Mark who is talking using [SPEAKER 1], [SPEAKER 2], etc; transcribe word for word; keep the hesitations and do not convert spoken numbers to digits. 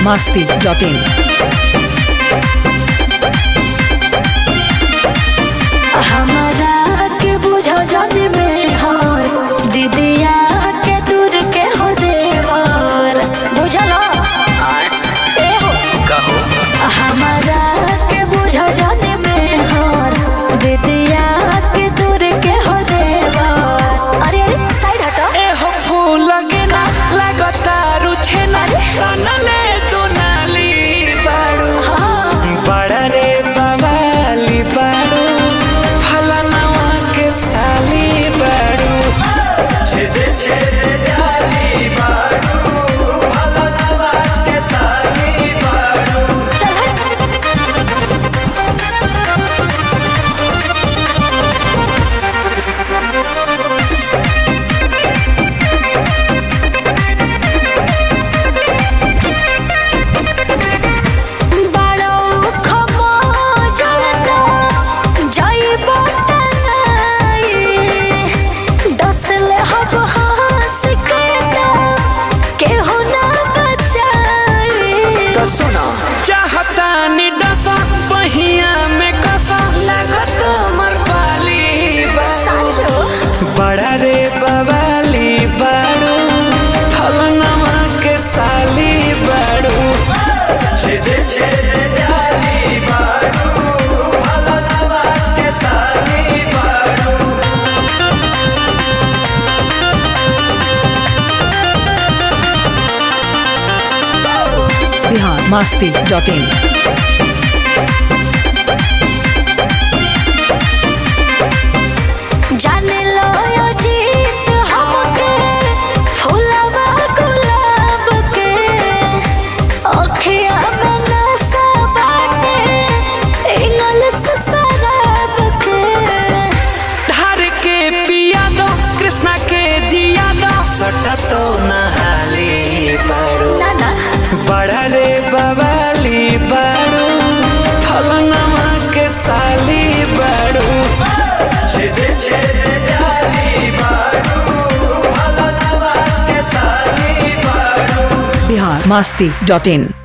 [SPEAKER 1] masti dot in.
[SPEAKER 2] हमारा के बुझो जाने में हर दीदिया के दूर के हो देवर बुझलो ए हो
[SPEAKER 3] कहो
[SPEAKER 2] हमारा के बुझो जाने में हर दीदिया के दूर के हो देवर अरे अरे साइड हटो
[SPEAKER 3] ए हो फूल लगे ना लगता रुछे ना कानले तो नाली बाड़ू बड़ा रे बवाली बाड़ू फलनवा के साली बाड़ू छेदे छेदे जाली बाड़ू फलनवा के साली बाड़ू
[SPEAKER 2] चल हट बड़ो खमो जलता जाइबो टंगाई डसले हब हंस के दा केहू ना बचाई
[SPEAKER 3] तो सुनो चाहता नी डसा बहिया में कसा लागत मर पाली बाड़ू
[SPEAKER 2] साचो
[SPEAKER 3] बड़ा रे बवाली बाड़ू फलनवा के साली बाड़ू छेदे छेदे जाली बाड़ू फलनवा के साली बाड़ू
[SPEAKER 1] Bihar masti dot in.
[SPEAKER 2] जाने लो यो जीत हमके फूलवा गुलाब के अखिया में नशा बाटे इंग्लिश शराब के
[SPEAKER 3] धार के पिया दो कृष्णा के जिया दो सटा तो नहाली बाड़ू
[SPEAKER 2] ना ना
[SPEAKER 3] बड़ा रे बवाली बाड़ू फलनवा के साली बाड़ू छेदे छेदे जाली बाड़ू फलनवा के साली बाड़ू
[SPEAKER 1] Bihar masti dot in.